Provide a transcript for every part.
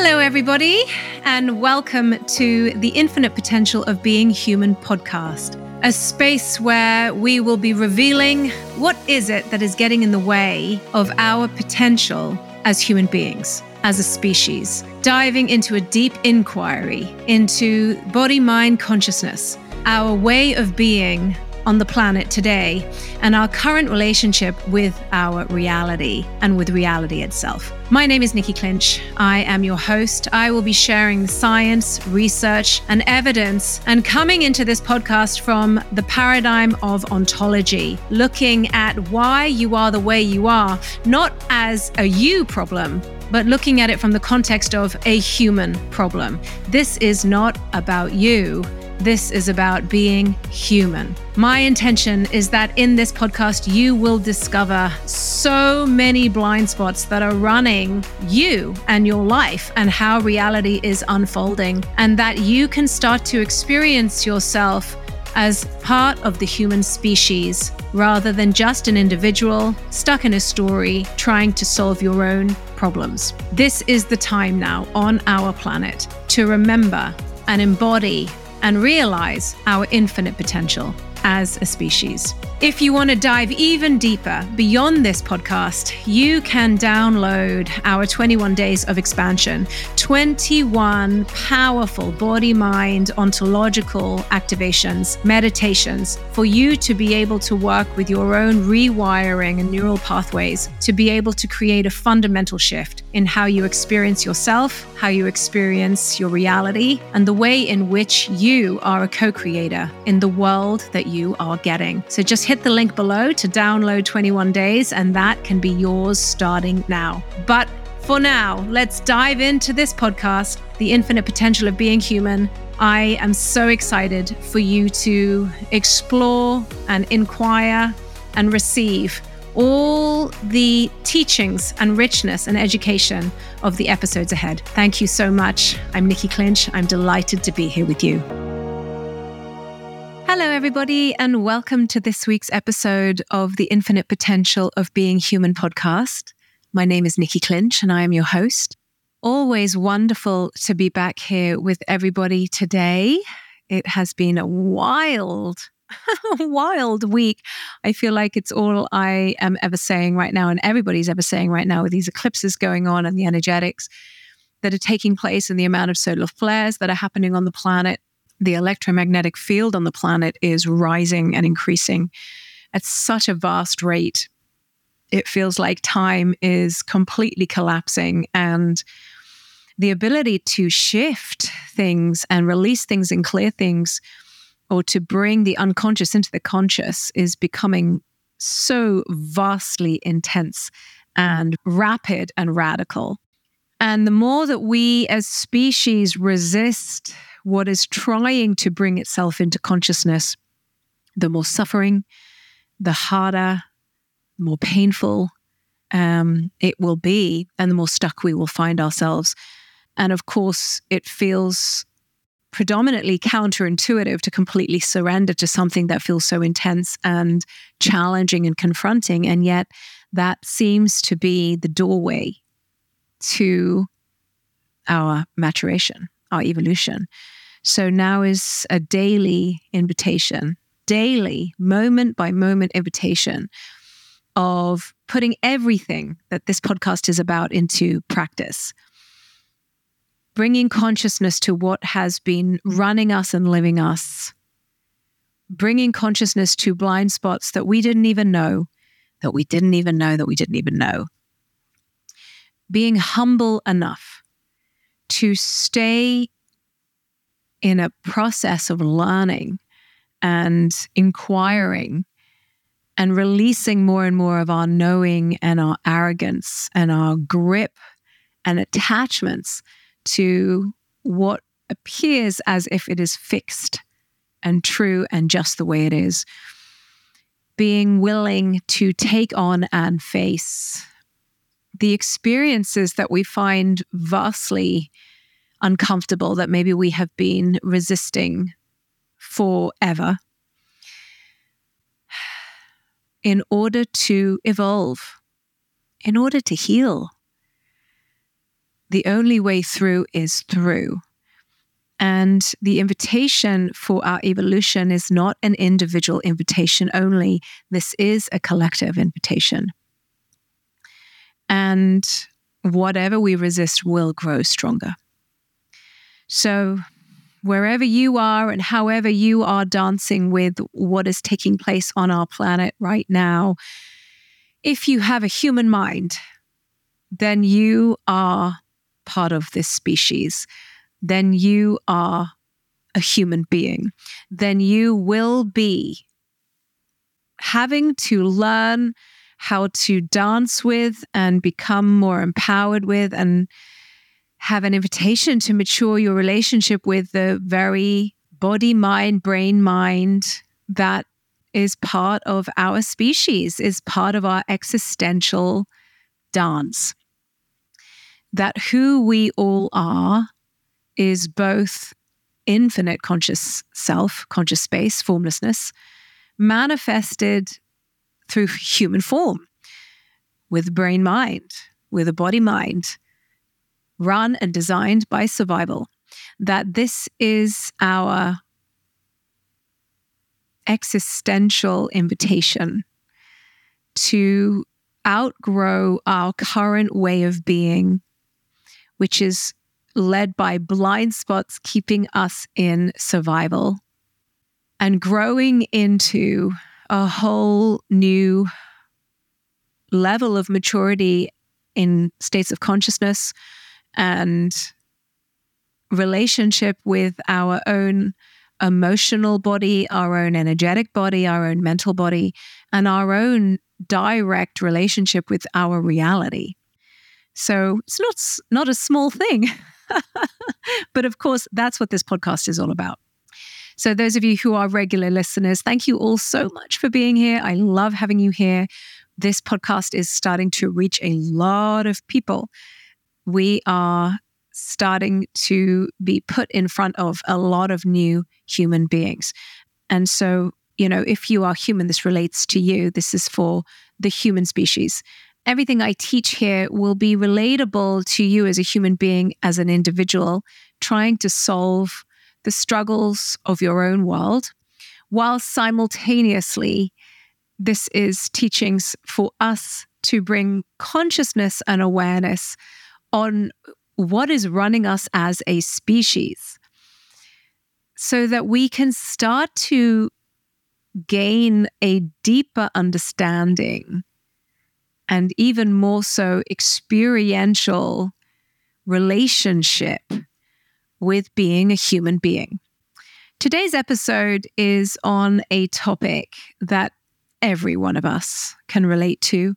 Hello, everybody, and welcome to the Infinite Potential of Being Human podcast, a space where we will be revealing what is it that is getting in the way of our potential as human beings, as a species, diving into a deep inquiry into body-mind consciousness, our way of being on the planet today, and our current relationship with our reality and with reality itself. My name is Nikki Clinch. I am your host. I will be sharing the science, research, and evidence, and coming into this podcast from the paradigm of ontology, looking at why you are the way you are, not as a you problem, but looking at it from the context of a human problem. This is not about you. This is about being human. My intention is that in this podcast, you will discover so many blind spots that are running you and your life and how reality is unfolding, and that you can start to experience yourself as part of the human species rather than just an individual stuck in a story trying to solve your own problems. This is the time now on our planet to remember and embody and realize our infinite potential as a species. If you want to dive even deeper beyond this podcast, you can download our 21 Days of Expansion, 21 powerful body-mind ontological activations, meditations, for you to be able to work with your own rewiring and neural pathways to be able to create a fundamental shift in how you experience yourself, how you experience your reality, and the way in which you are a co-creator in the world that you are getting. So just hit the link below to download 21 days, and that can be yours starting now. But for now, let's dive into this podcast, The Infinite Potential of Being Human. I am so excited for you to explore and inquire and receive all the teachings and richness and education of the episodes ahead. Thank you so much. I'm Nikki Clinch. I'm delighted to be here with you. Hello, everybody, and welcome to this week's episode of the Infinite Potential of Being Human podcast. My name is Nikki Clinch, and I am your host. Always wonderful to be back here with everybody today. It has been a wild week. I feel like it's all I am ever saying right now, and everybody's ever saying right now, with these eclipses going on and the energetics that are taking place and the amount of solar flares that are happening on the planet. The electromagnetic field on the planet is rising and increasing at such a vast rate. It feels like time is completely collapsing, and the ability to shift things and release things and clear things, or to bring the unconscious into the conscious, is becoming so vastly intense and rapid and radical. And the more that we as species resist what is trying to bring itself into consciousness, the more suffering, the harder, the more painful it will be, and the more stuck we will find ourselves. And of course, it feels predominantly counterintuitive to completely surrender to something that feels so intense and challenging and confronting. And yet that seems to be the doorway to our maturation, our evolution. So now is a daily invitation, daily, moment by moment invitation of putting everything that this podcast is about into practice. Bringing consciousness to what has been running us and living us. Bringing consciousness to blind spots that we didn't even know, that we didn't even know, that we didn't even know. Being humble enough to stay in a process of learning and inquiring and releasing more and more of our knowing and our arrogance and our grip and attachments to what appears as if it is fixed and true and just the way it is. Being willing to take on and face the experiences that we find vastly uncomfortable, that maybe we have been resisting forever, in order to evolve, in order to heal, The only way through is through. And the invitation for our evolution is not an individual invitation only. This is a collective invitation. And whatever we resist will grow stronger. So wherever you are and however you are dancing with what is taking place on our planet right now, if you have a human mind, then you are part of this species. Then you are a human being. Then you will be having to learn how to dance with and become more empowered with and have an invitation to mature your relationship with the very body, mind, brain, mind that is part of our species, is part of our existential dance. That who we all are is both infinite conscious self, conscious space, formlessness, manifested through human form, with brain mind, with a body mind, run and designed by survival. That this is our existential invitation to outgrow our current way of being, which is led by blind spots keeping us in survival, and growing into a whole new level of maturity in states of consciousness and relationship with our own emotional body, our own energetic body, our own mental body, and our own direct relationship with our reality. So it's not a small thing. But of course, that's what this podcast is all about. So those of you who are regular listeners, thank you all so much for being here. I love having you here. This podcast is starting to reach a lot of people. We are starting to be put in front of a lot of new human beings. And so, if you are human, this relates to you. This is for the human species. Everything I teach here will be relatable to you as a human being, as an individual, trying to solve the struggles of your own world, while simultaneously, this is teachings for us to bring consciousness and awareness on what is running us as a species, so that we can start to gain a deeper understanding and even more so experiential relationship with being a human being. Today's episode is on a topic that every one of us can relate to.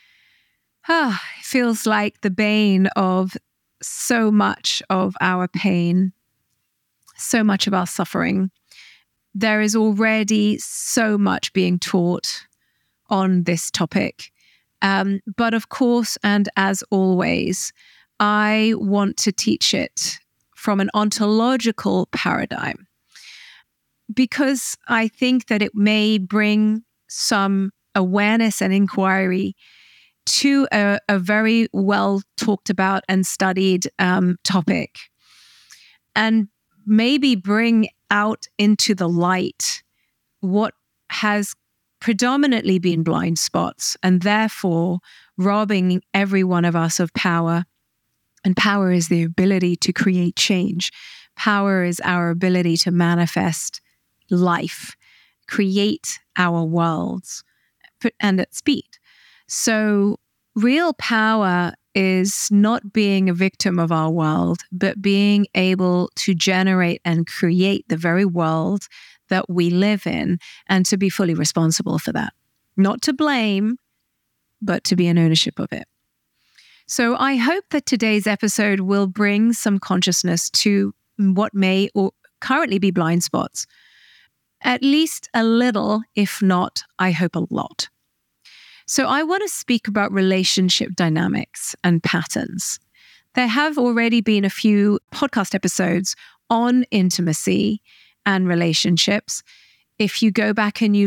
It feels like the bane of so much of our pain, so much of our suffering. There is already so much being taught on this topic. But of course, and as always, I want to teach it from an ontological paradigm, because I think that it may bring some awareness and inquiry to a very well talked about and studied topic, and maybe bring out into the light what has predominantly been blind spots, and therefore robbing every one of us of power. And power is the ability to create change. Power is our ability to manifest life, create our worlds, and at speed. So real power is not being a victim of our world, but being able to generate and create the very world that we live in, and to be fully responsible for that. Not to blame, but to be in ownership of it. So I hope that today's episode will bring some consciousness to what may or currently be blind spots. At least a little, if not, I hope a lot. So I want to speak about relationship dynamics and patterns. There have already been a few podcast episodes on intimacy and relationships. If you go back and you look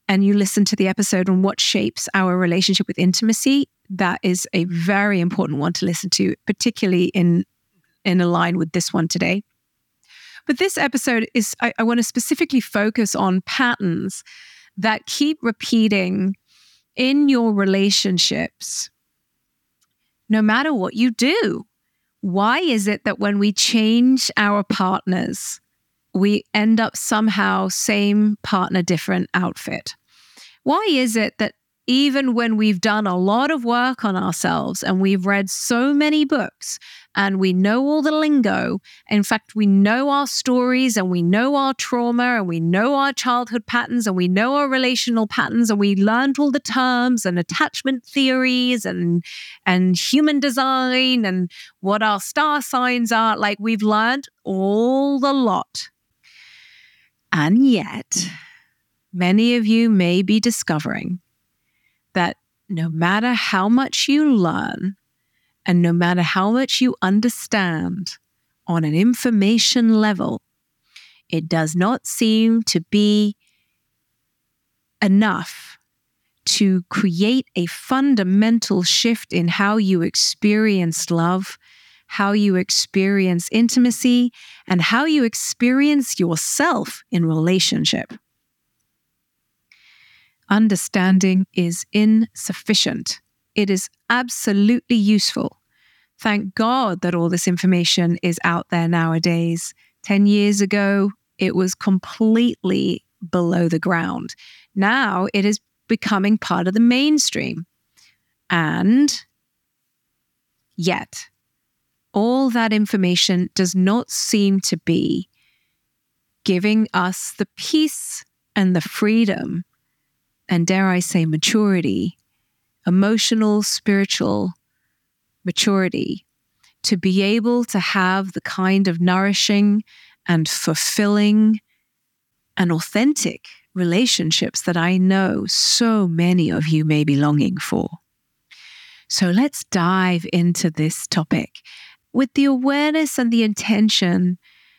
and you listen to the episode on what shapes our relationship with intimacy, that is a very important one to listen to, particularly in a line with this one today. But this episode is, I want to specifically focus on patterns that keep repeating in your relationships, no matter what you do. Why is it that when we change our partners, we end up somehow same partner, different outfit? Why is it that even when we've done a lot of work on ourselves and we've read so many books and we know all the lingo, in fact, we know our stories and we know our trauma and we know our childhood patterns and we know our relational patterns and we learned all the terms and attachment theories and human design and what our star signs are, like we've learned all the lot. And yet, many of you may be discovering that no matter how much you learn and no matter how much you understand on an information level, it does not seem to be enough to create a fundamental shift in how you experience love, how you experience intimacy, and how you experience yourself in relationship. Understanding is insufficient. It is absolutely useful. Thank God that all this information is out there nowadays. 10 years ago, it was completely below the ground. Now it is becoming part of the mainstream. And yet, all that information does not seem to be giving us the peace and the freedom and, dare I say, maturity, emotional, spiritual maturity, to be able to have the kind of nourishing and fulfilling and authentic relationships that I know so many of you may be longing for. So let's dive into this topic with the awareness and the intention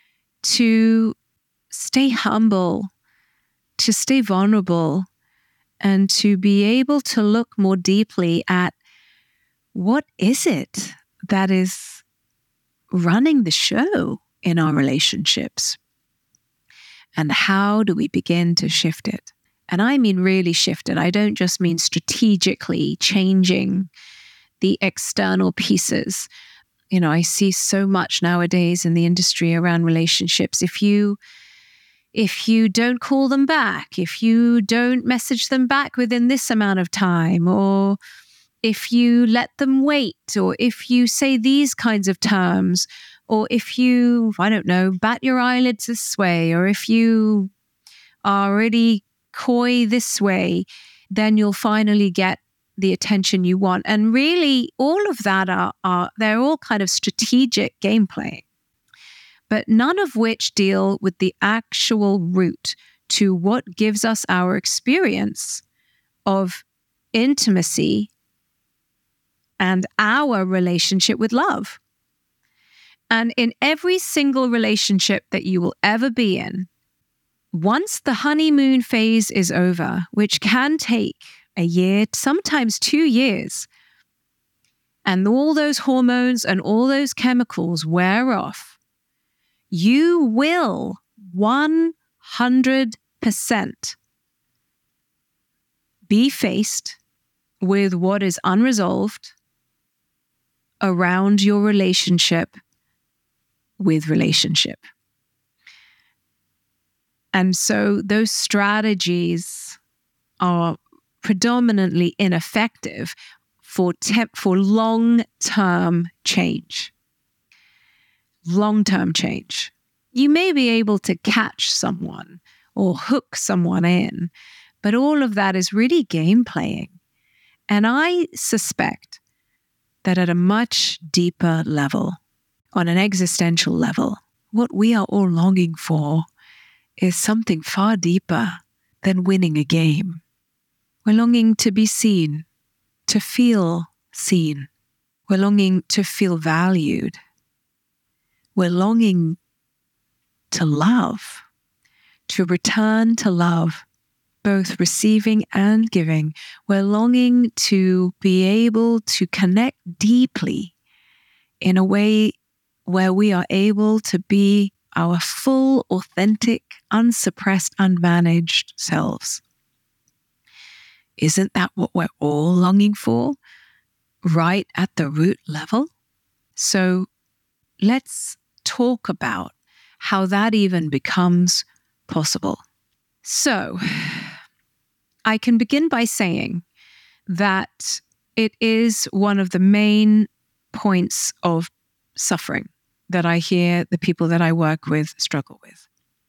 to stay humble, to stay vulnerable, and to be able to look more deeply at what is it that is running the show in our relationships, and how do we begin to shift it? And I mean really shift it. I don't just mean strategically changing the external pieces. You know, I see so much nowadays in the industry around relationships. If you don't call them back, if you don't message them back within this amount of time, or if you let them wait, or if you say these kinds of terms, or if you, I don't know, bat your eyelids this way, or if you are really coy this way, then you'll finally get the attention you want. And really, all of that they're all kind of strategic gameplay, but none of which deal with the actual root to what gives us our experience of intimacy and our relationship with love. And in every single relationship that you will ever be in, once the honeymoon phase is over, which can take a year, sometimes 2 years, and all those hormones and all those chemicals wear off, you will 100% be faced with what is unresolved around your relationship with relationship. And so those strategies are predominantly ineffective for long-term change. Long-term change. You may be able to catch someone or hook someone in, but all of that is really game playing. And I suspect that at a much deeper level, on an existential level, what we are all longing for is something far deeper than winning a game. We're longing to be seen, to feel seen. We're longing to feel valued. We're longing to love, to return to love both receiving and giving. We're longing to be able to connect deeply in a way where we are able to be our full, authentic, unsuppressed, unmanaged selves. Isn't that what we're all longing for, right at the root level? So let's talk about how that even becomes possible. So I can begin by saying that it is one of the main points of suffering that I hear the people that I work with struggle with.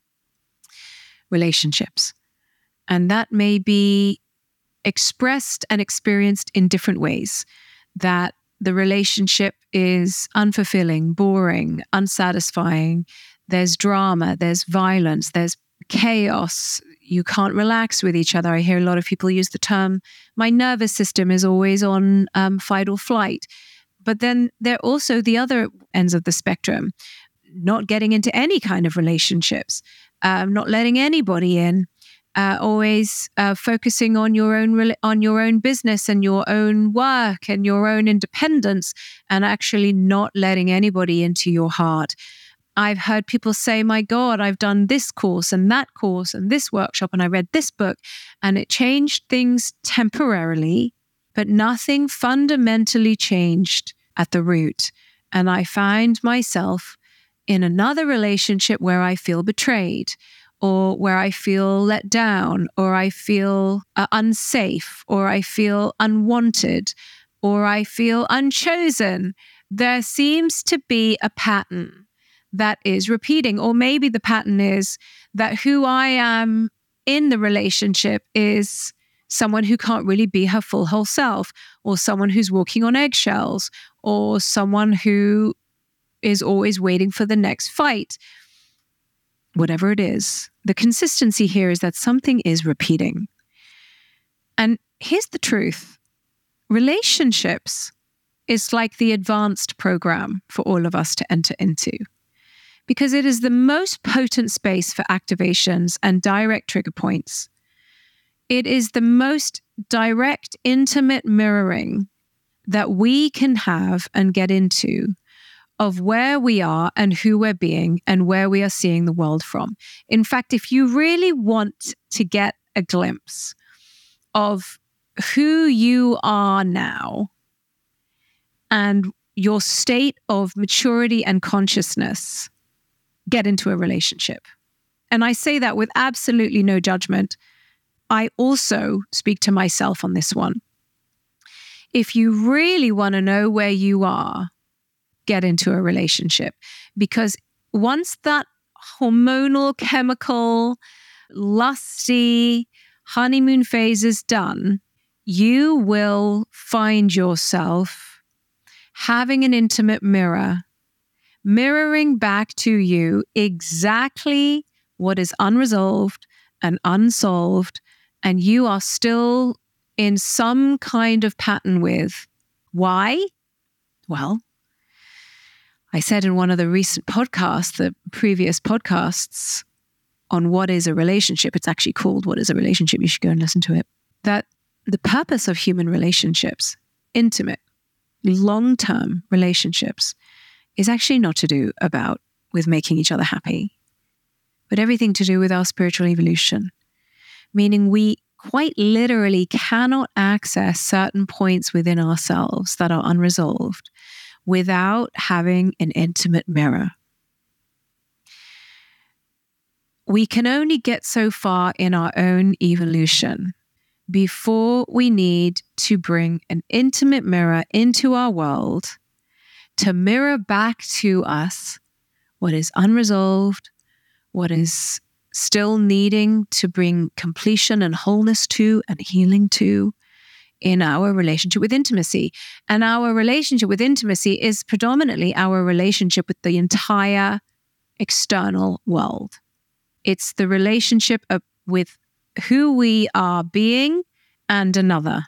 Relationships. And that may be expressed and experienced in different ways. That the relationship is unfulfilling, boring, unsatisfying. There's drama, there's violence, there's chaos. You can't relax with each other. I hear a lot of people use the term, my nervous system is always on fight or flight. But then there are also the other ends of the spectrum, not getting into any kind of relationships, not letting anybody in, always focusing on your own business and your own work and your own independence, and actually not letting anybody into your heart. I've heard people say, my God, I've done this course and this workshop, and I read this book, and it changed things temporarily, but nothing fundamentally changed at the root. And I find myself in another relationship where I feel betrayed, or where I feel let down, or I feel unsafe, or I feel unwanted, or I feel unchosen. There seems to be a pattern that is repeating. Or maybe the pattern is that who I am in the relationship is someone who can't really be her full whole self, or someone who's walking on eggshells, or someone who is always waiting for the next fight. Whatever it is, the consistency here is that something is repeating. And here's the truth. Relationships is like the advanced program for all of us to enter into, because it is the most potent space for activations and direct trigger points. It is the most direct, intimate mirroring that we can have and get into of where we are and who we're being and where we are seeing the world from. In fact, if you really want to get a glimpse of who you are now and your state of maturity and consciousness, get into a relationship. And I say that with absolutely no judgment. I also speak to myself on this one. If you really want to know where you are, get into a relationship, because once that hormonal, chemical, lusty honeymoon phase is done, you will find yourself having an intimate mirror, mirroring back to you exactly what is unresolved and unsolved, and you are still in some kind of pattern with. Why? Well, I said in one of the recent podcasts, the previous podcasts on what is a relationship, it's actually called What is a Relationship, you should go and listen to it, that the purpose of human relationships, intimate, long-term relationships, is actually not to do about with making each other happy, but everything to do with our spiritual evolution, meaning we quite literally cannot access certain points within ourselves that are unresolved without having an intimate mirror. We can only get so far in our own evolution before we need to bring an intimate mirror into our world to mirror back to us what is unresolved, what is still needing to bring completion and wholeness to and healing to in our relationship with intimacy. And our relationship with intimacy is predominantly our relationship with the entire external world. It's the relationship with who we are being and another.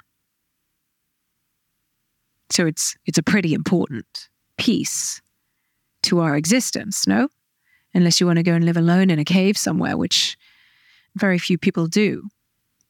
So it's a pretty important piece to our existence, no? Unless you want to go and live alone in a cave somewhere, which very few people do.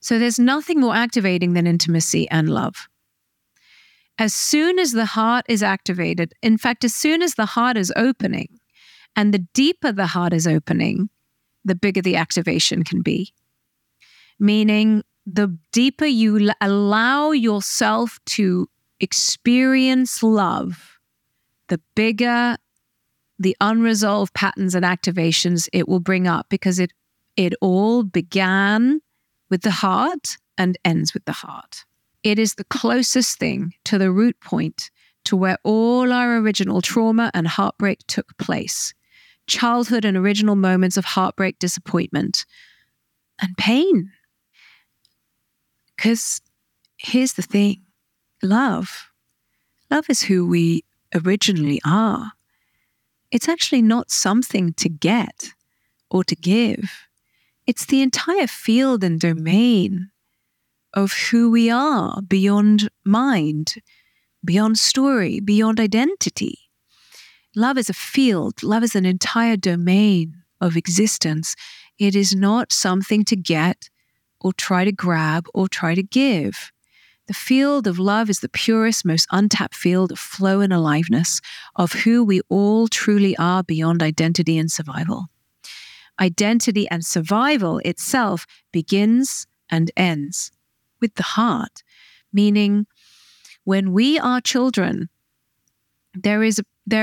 So there's nothing more activating than intimacy and love. As soon as the heart is activated, in fact, as soon as the heart is opening, and the deeper the heart is opening, the bigger the activation can be. Meaning, the deeper you allow yourself to experience love, the bigger the unresolved patterns and activations it will bring up, because it all began with the heart and ends with the heart. It is the closest thing to the root point to where all our original trauma and heartbreak took place. Childhood and original moments of heartbreak, disappointment, and pain. Because here's the thing, love is who we originally are. It's actually not something to get or to give. It's the entire field and domain of who we are, beyond mind, beyond story, beyond identity. Love is a field. Love is an entire domain of existence. It is not something to get or try to grab or try to give. The field of love is the purest, most untapped field of flow and aliveness of who we all truly are beyond identity and survival. Identity and survival itself begins and ends with the heart, meaning when we are children, there's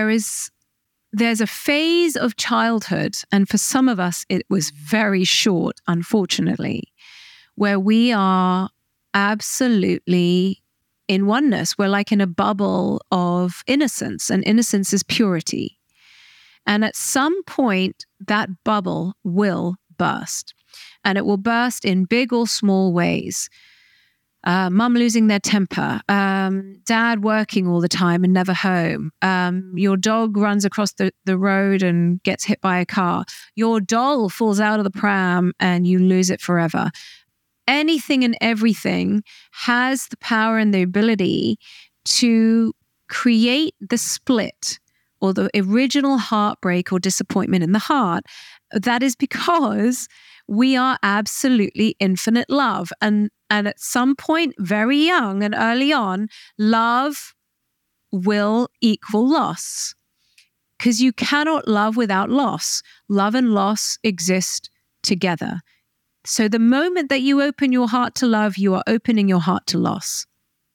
a phase of childhood, and for some of us it was very short, unfortunately, where we are absolutely in oneness. We're like in a bubble of innocence, and innocence is purity. And at some point, that bubble will burst, and it will burst in big or small ways. Mum losing their temper, dad working all the time and never home, your dog runs across the road and gets hit by a car, your doll falls out of the pram and you lose it forever. Anything and everything has the power and the ability to create the split or the original heartbreak or disappointment in the heart. That is because we are absolutely infinite love. And at some point, very young and early on, love will equal loss. Because you cannot love without loss. Love and loss exist together. So the moment that you open your heart to love, you are opening your heart to loss.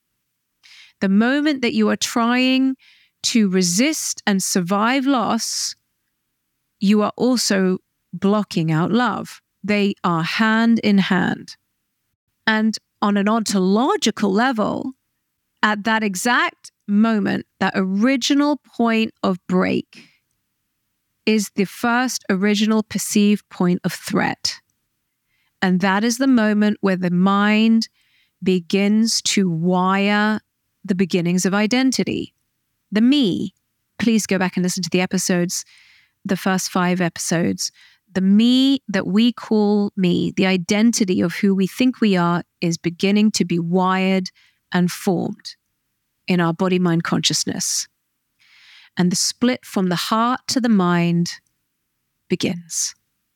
The moment that you are trying to resist and survive loss, you are also blocking out love. They are hand in hand. And on an ontological level, at that exact moment, that original point of break is the first original perceived point of threat. And that is the moment where the mind begins to wire the beginnings of identity. The me. Please go back and listen to the episodes, the first 5 episodes. The me that we call me, the identity of who we think we are, is beginning to be wired and formed in our body-mind consciousness. And the split from the heart to the mind begins.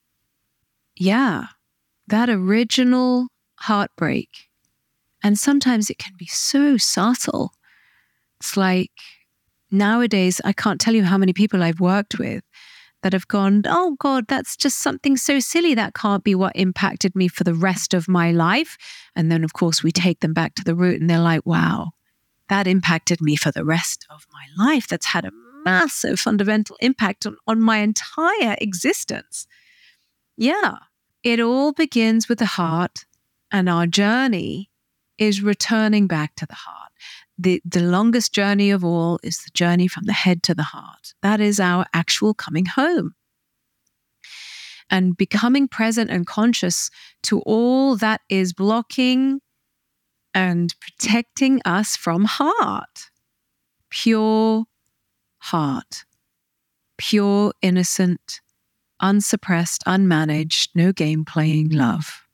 Yeah. That original heartbreak. And sometimes it can be so subtle. It's like nowadays, I can't tell you how many people I've worked with that have gone, oh God, that's just something so silly. That can't be what impacted me for the rest of my life. And then, of course, we take them back to the root and they're like, wow, that impacted me for the rest of my life. That's had a massive fundamental impact on my entire existence. Yeah. It all begins with the heart, and our journey is returning back to the heart. The longest journey of all is the journey from the head to the heart. That is our actual coming home. And becoming present and conscious to all that is blocking and protecting us from heart. Pure heart. Pure, innocent, unsuppressed, unmanaged, no game playing love.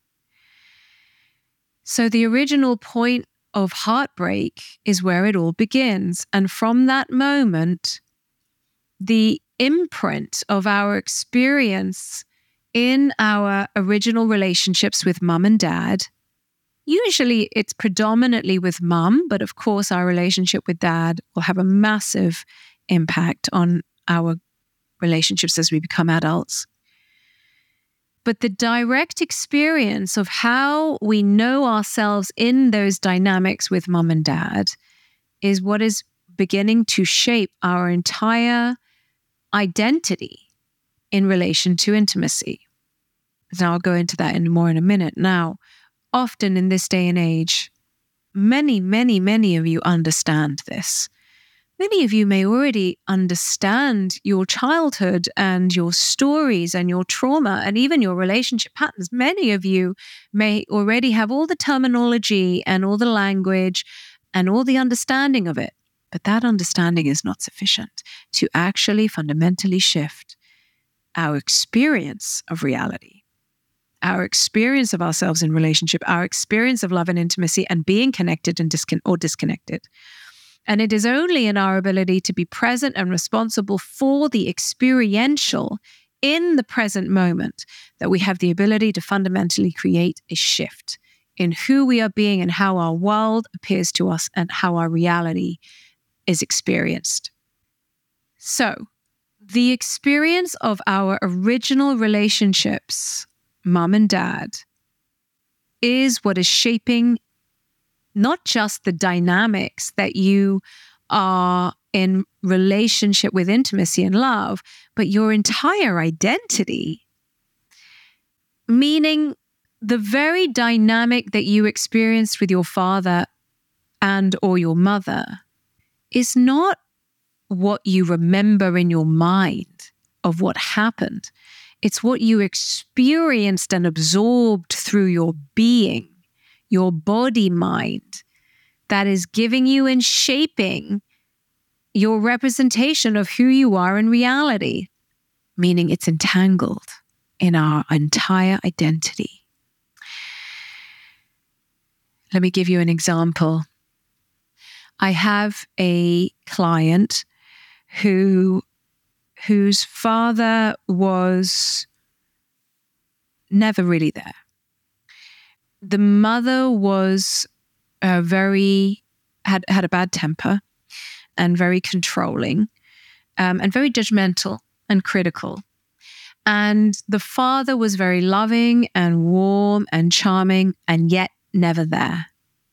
So the original point of heartbreak is where it all begins. And from that moment, the imprint of our experience in our original relationships with mum and dad Usually it's predominantly with mum, but of course our relationship with dad will have a massive impact on our relationships as we become adults. But the direct experience of how we know ourselves in those dynamics with mum and dad is what is beginning to shape our entire identity in relation to intimacy. Now, I'll go into that more in a minute. Now, often in this day and age, many of you understand this. Many of you may already understand your childhood and your stories and your trauma and even your relationship patterns. Many of you may already have all the terminology and all the language and all the understanding of it. But that understanding is not sufficient to actually fundamentally shift our experience of reality, our experience of ourselves in relationship, our experience of love and intimacy and being connected and disconnected. And it is only in our ability to be present and responsible for the experiential in the present moment that we have the ability to fundamentally create a shift in who we are being and how our world appears to us and how our reality is experienced. So, the experience of our original relationships, mum and dad, is what is shaping not just the dynamics that you are in relationship with intimacy and love, but your entire identity. Meaning the very dynamic that you experienced with your father and or your mother is not what you remember in your mind of what happened. It's what you experienced and absorbed through your being, your body mind, that is giving you and shaping your representation of who you are in reality, meaning it's entangled in our entire identity. Let me give you an example. I have a client whose father was never really there. The mother was had a bad temper and very controlling and very judgmental and critical. And the father was very loving and warm and charming and yet never there.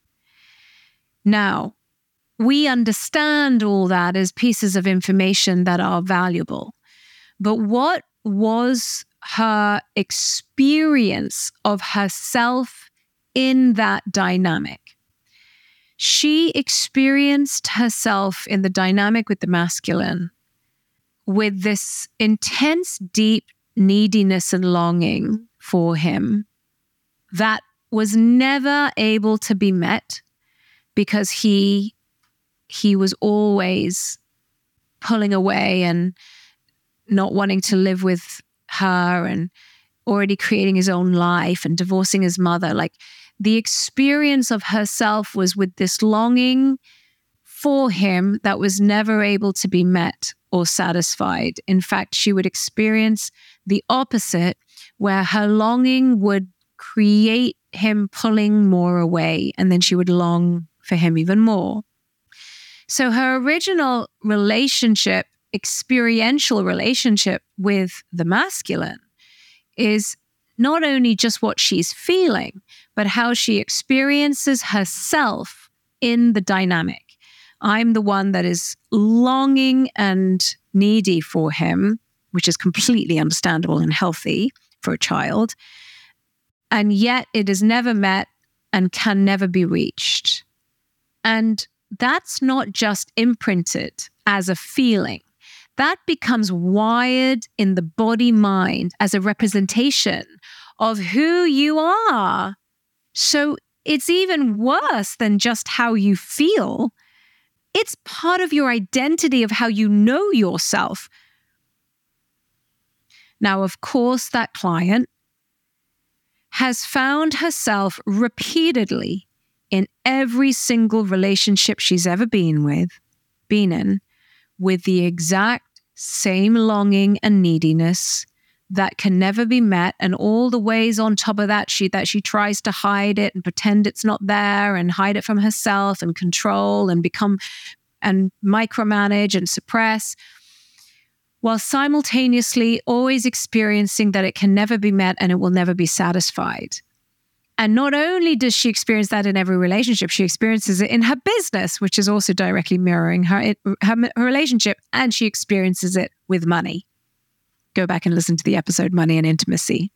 Now, we understand all that as pieces of information that are valuable. But what was her experience of herself in that dynamic? She experienced herself in the dynamic with the masculine with this intense, deep neediness and longing for him that was never able to be met because he was always pulling away and not wanting to live with her and already creating his own life and divorcing his mother. Like, the experience of herself was with this longing for him that was never able to be met or satisfied. In fact, she would experience the opposite, where her longing would create him pulling more away, and then she would long for him even more. So her original relationship, experiential relationship with the masculine, is not only just what she's feeling, but how she experiences herself in the dynamic. I'm the one that is longing and needy for him, which is completely understandable and healthy for a child. And yet it is never met and can never be reached. And that's not just imprinted as a feeling. That becomes wired in the body mind as a representation of who you are. So it's even worse than just how you feel. It's part of your identity of how you know yourself. Now, of course, that client has found herself repeatedly in every single relationship she's ever been in, with the exact same longing and neediness that can never be met, and all the ways on top of that she tries to hide it and pretend it's not there and hide it from herself and control and become and micromanage and suppress, while simultaneously always experiencing that it can never be met and it will never be satisfied. And not only does she experience that in every relationship, she experiences it in her business, which is also directly mirroring her relationship, and she experiences it with money. Go back and listen to the episode Money and Intimacy.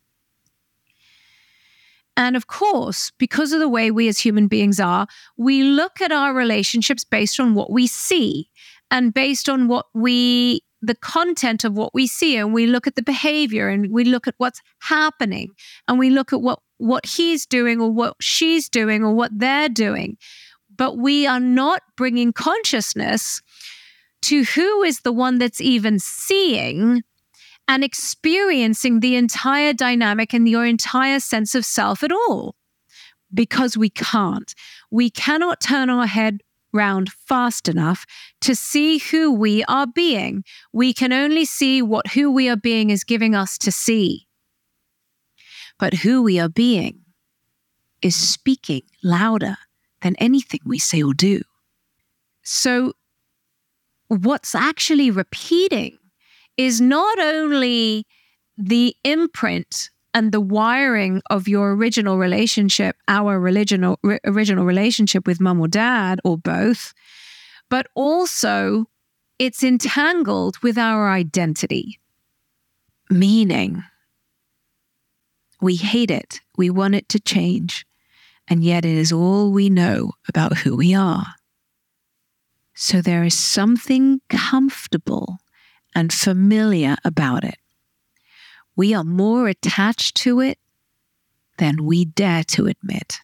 And of course, because of the way we as human beings are, we look at our relationships based on what we see and based on the content of what we see, and we look at the behavior and we look at what's happening and we look at what he's doing or what she's doing or what they're doing. But we are not bringing consciousness to who is the one that's even seeing and experiencing the entire dynamic and your entire sense of self at all. Because we can't. We cannot turn our head round fast enough to see who we are being. We can only see what who we are being is giving us to see. But who we are being is speaking louder than anything we say or do. So what's actually repeating is not only the imprint and the wiring of your original relationship, our original relationship with mum or dad or both, but also it's entangled with our identity. Meaning, we hate it, we want it to change, and yet it is all we know about who we are. So there is something comfortable and familiar about it. We are more attached to it than we dare to admit.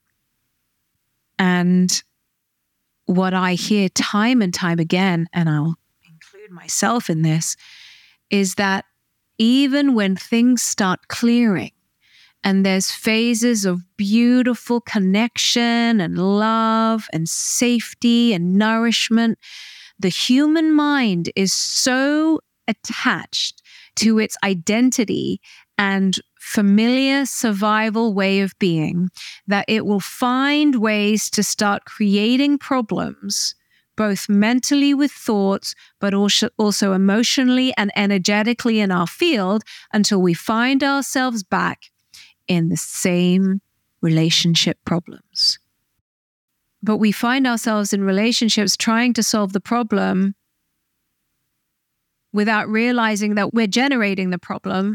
And what I hear time and time again, and I'll include myself in this, is that even when things start clearing and there's phases of beautiful connection and love and safety and nourishment, the human mind is so attached to its identity and familiar survival way of being that it will find ways to start creating problems, both mentally with thoughts, but also emotionally and energetically in our field, until we find ourselves back in the same relationship problems. But we find ourselves in relationships trying to solve the problem without realizing that we're generating the problem.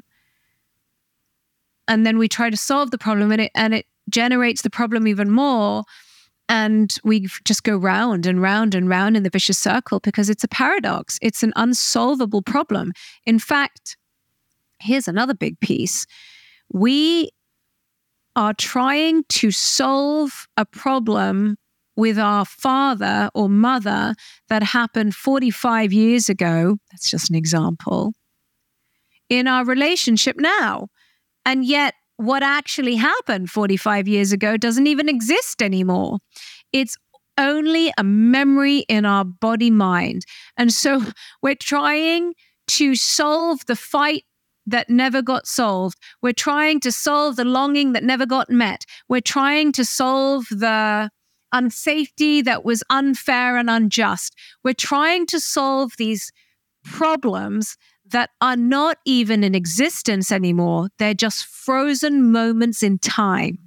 And then we try to solve the problem and it generates the problem even more. And we just go round and round and round in the vicious circle because it's a paradox. It's an unsolvable problem. In fact, here's another big piece. We are trying to solve a problem with our father or mother that happened 45 years ago. That's just an example. In our relationship now. And yet what actually happened 45 years ago doesn't even exist anymore. It's only a memory in our body mind. And so we're trying to solve the fight that never got solved. We're trying to solve the longing that never got met. We're trying to solve the unsafety that was unfair and unjust. We're trying to solve these problems that are not even in existence anymore. They're just frozen moments in time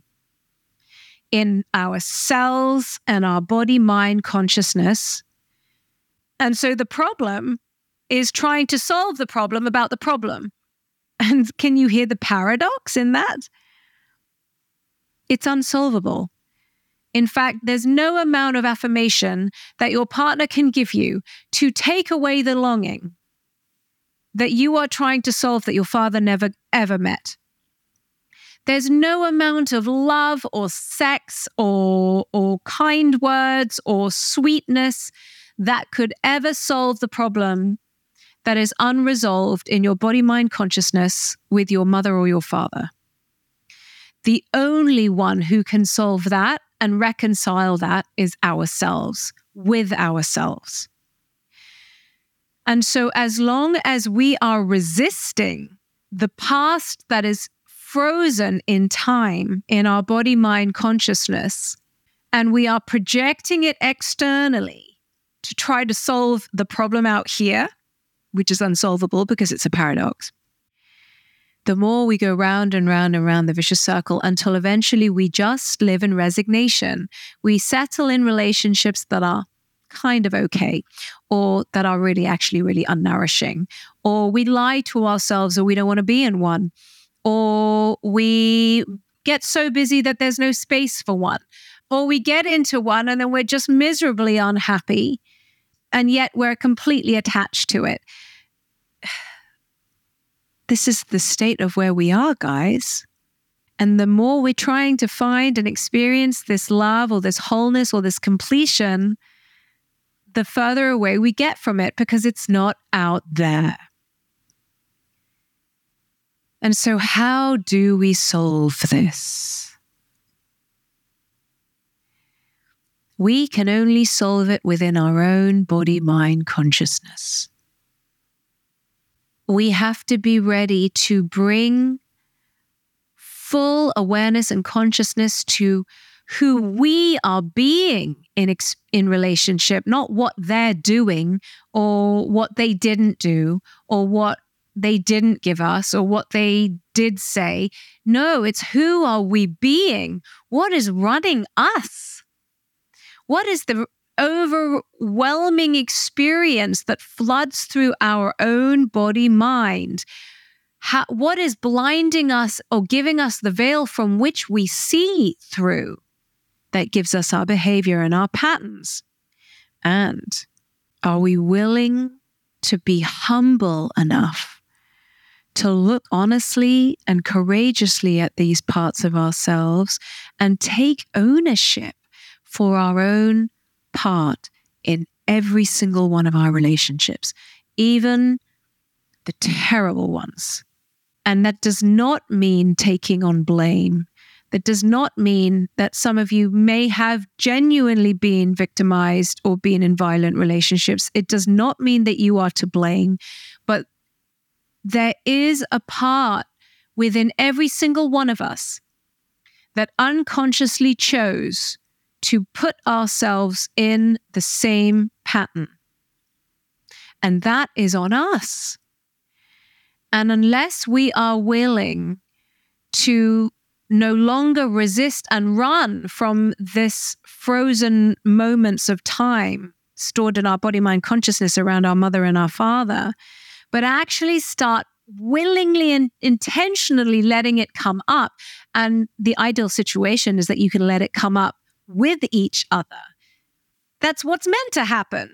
in our cells and our body-mind consciousness. And so the problem is trying to solve the problem about the problem. And can you hear the paradox in that? It's unsolvable. In fact, there's no amount of affirmation that your partner can give you to take away the longing that you are trying to solve that your father never, ever met. There's no amount of love or sex or kind words or sweetness that could ever solve the problem that is unresolved in your body-mind consciousness with your mother or your father. The only one who can solve that and reconcile that is ourselves, with ourselves. And so as long as we are resisting the past that is frozen in time in our body, mind, consciousness, and we are projecting it externally to try to solve the problem out here, which is unsolvable because it's a paradox. The more we go round and round and round the vicious circle until eventually we just live in resignation. We settle in relationships that are kind of okay, or that are really actually really unnourishing, or we lie to ourselves or we don't want to be in one, or we get so busy that there's no space for one, or we get into one and then we're just miserably unhappy, and yet we're completely attached to it. This is the state of where we are, guys. And the more we're trying to find and experience this love or this wholeness or this completion, the further away we get from it because it's not out there. And so how do we solve this? We can only solve it within our own body, mind, consciousness. We have to be ready to bring full awareness and consciousness to who we are being in relationship, not what they're doing or what they didn't do or what they didn't give us or what they did say. No, it's who are we being? What is running us? What is the overwhelming experience that floods through our own body, mind? What is blinding us or giving us the veil from which we see through that gives us our behavior and our patterns? And are we willing to be humble enough to look honestly and courageously at these parts of ourselves and take ownership for our own part in every single one of our relationships, even the terrible ones? And that does not mean taking on blame. That does not mean that some of you may have genuinely been victimized or been in violent relationships. It does not mean that you are to blame, but there is a part within every single one of us that unconsciously chose to put ourselves in the same pattern. And that is on us. And unless we are willing to no longer resist and run from this frozen moments of time stored in our body, mind, consciousness around our mother and our father, but actually start willingly and intentionally letting it come up. And the ideal situation is that you can let it come up with each other. That's what's meant to happen,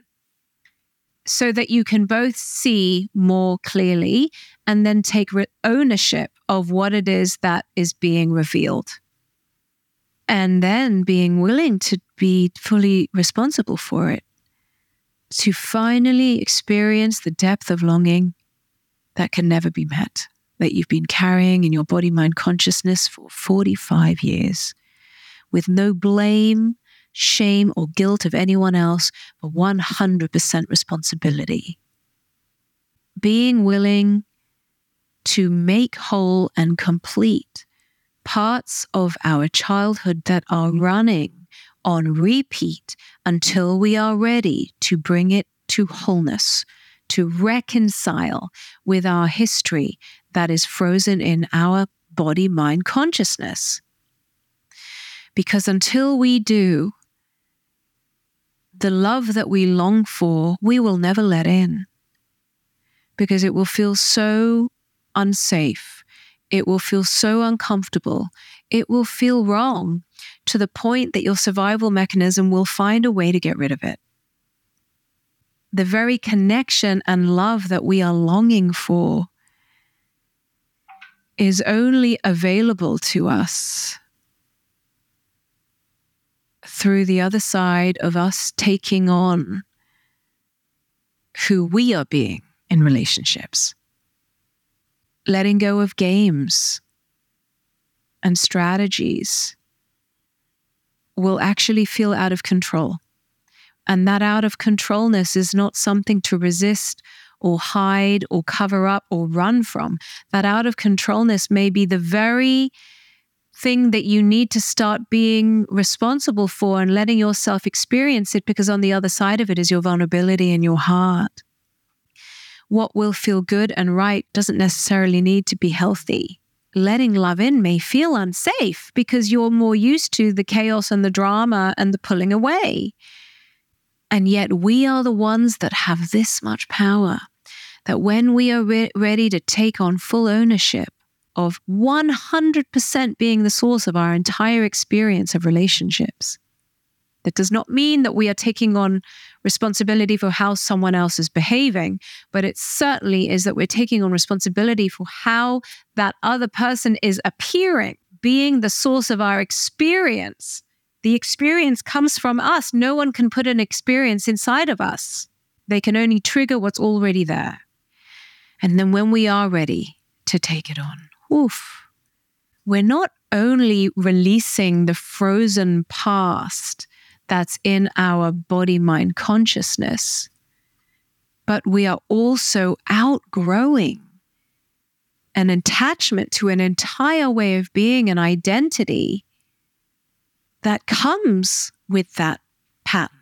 so that you can both see more clearly and then take ownership of what it is that is being revealed. And then being willing to be fully responsible for it, to finally experience the depth of longing that can never be met, that you've been carrying in your body, mind, consciousness for 45 years, with no blame, shame, or guilt of anyone else, but 100% responsibility. Being willing to make whole and complete parts of our childhood that are running on repeat until we are ready to bring it to wholeness, to reconcile with our history that is frozen in our body, mind, consciousness. Because until we do, the love that we long for, we will never let in. Because it will feel so unsafe. It will feel so uncomfortable. It will feel wrong to the point that your survival mechanism will find a way to get rid of it. The very connection and love that we are longing for is only available to us through the other side of us taking on who we are being in relationships. Letting go of games and strategies will actually feel out of control. And that out of controlness is not something to resist or hide or cover up or run from. That out of controlness may be the very thing that you need to start being responsible for and letting yourself experience it, because on the other side of it is your vulnerability and your heart. What will feel good and right doesn't necessarily need to be healthy. Letting love in may feel unsafe because you're more used to the chaos and the drama and the pulling away. And yet we are the ones that have this much power, that when we are ready to take on full ownership of 100% being the source of our entire experience of relationships. That does not mean that we are taking on responsibility for how someone else is behaving, but it certainly is that we're taking on responsibility for how that other person is appearing, being the source of our experience. The experience comes from us. No one can put an experience inside of us. They can only trigger what's already there. And then when we are ready to take it on, we're not only releasing the frozen past that's in our body-mind consciousness, but we are also outgrowing an attachment to an entire way of being and identity that comes with that pattern.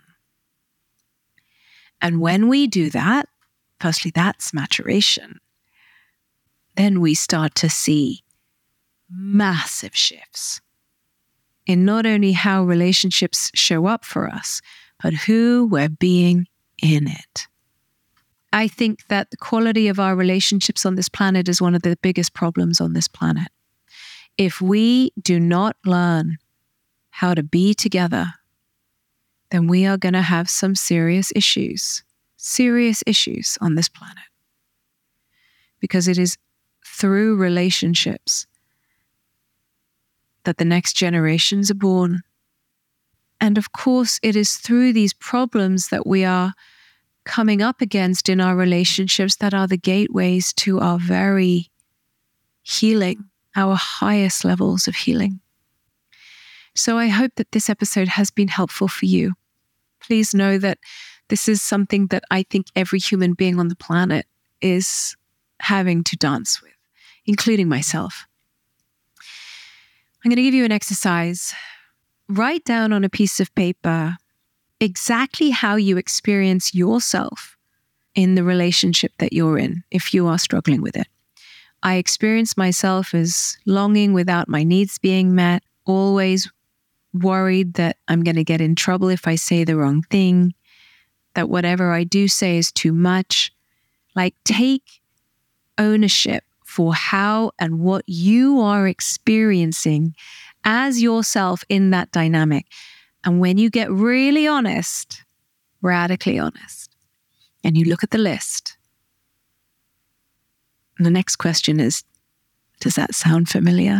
And when we do that, firstly, that's maturation. Then we start to see massive shifts in not only how relationships show up for us, but who we're being in it. I think that the quality of our relationships on this planet is one of the biggest problems on this planet. If we do not learn how to be together, then we are going to have some serious issues on this planet. Because it is through relationships that the next generations are born. And of course, it is through these problems that we are coming up against in our relationships that are the gateways to our very healing, our highest levels of healing. So I hope that this episode has been helpful for you. Please know that this is something that I think every human being on the planet is having to dance with, including myself. I'm going to give you an exercise. Write down on a piece of paper exactly how you experience yourself in the relationship that you're in, if you are struggling with it. I experience myself as longing without my needs being met, always worried that I'm going to get in trouble if I say the wrong thing, that whatever I do say is too much. Like, take ownership for how and what you are experiencing as yourself in that dynamic. And when you get really honest, radically honest, and you look at the list, and the next question is, does that sound familiar?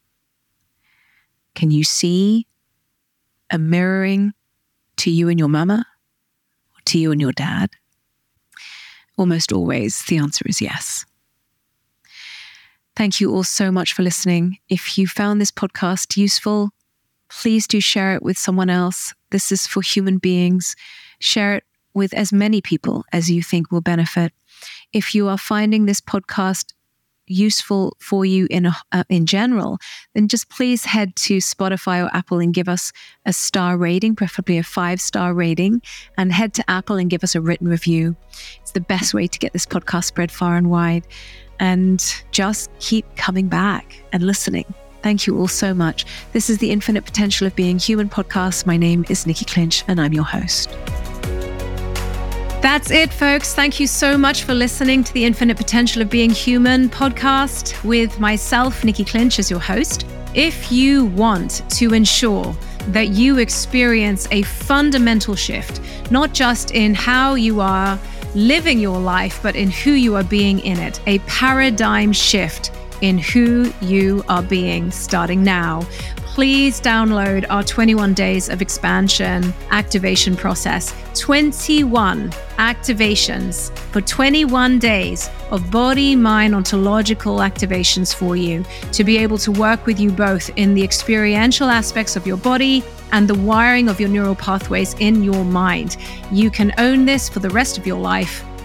Can you see a mirroring to you and your mama, or to you and your dad? Almost always the answer is yes. Thank you all so much for listening. If you found this podcast useful, please do share it with someone else. This is for human beings. Share it with as many people as you think will benefit. If you are finding this podcast useful for you in general, then just please head to Spotify or Apple and give us a star rating, preferably a 5-star rating, and head to Apple and give us a written review. It's the best way to get this podcast spread far and wide. And just keep coming back and listening. Thank you all so much. This is the Infinite Potential of Being Human podcast. My name is Nikki Clinch and I'm your host. That's it, folks. Thank you so much for listening to the Infinite Potential of Being Human podcast with myself, Nikki Clinch, as your host. If you want to ensure that you experience a fundamental shift, not just in how you are living your life, but in who you are being in it, a paradigm shift in who you are being starting now, please download our 21 days of expansion activation process. 21 activations for 21 days of body, mind, ontological activations for you to be able to work with you both in the experiential aspects of your body and the wiring of your neural pathways in your mind. You can own this for the rest of your life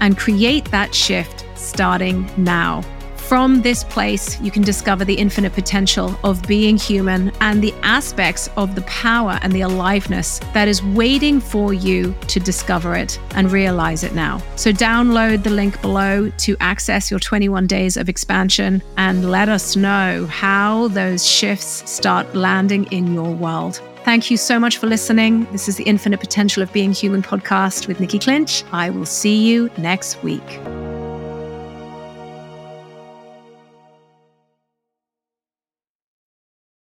and create that shift starting now. From this place, you can discover the infinite potential of being human and the aspects of the power and the aliveness that is waiting for you to discover it and realize it now. So download the link below to access your 21 days of expansion and let us know how those shifts start landing in your world. Thank you so much for listening. This is the Infinite Potential of Being Human podcast with Nikki Clinch. I will see you next week.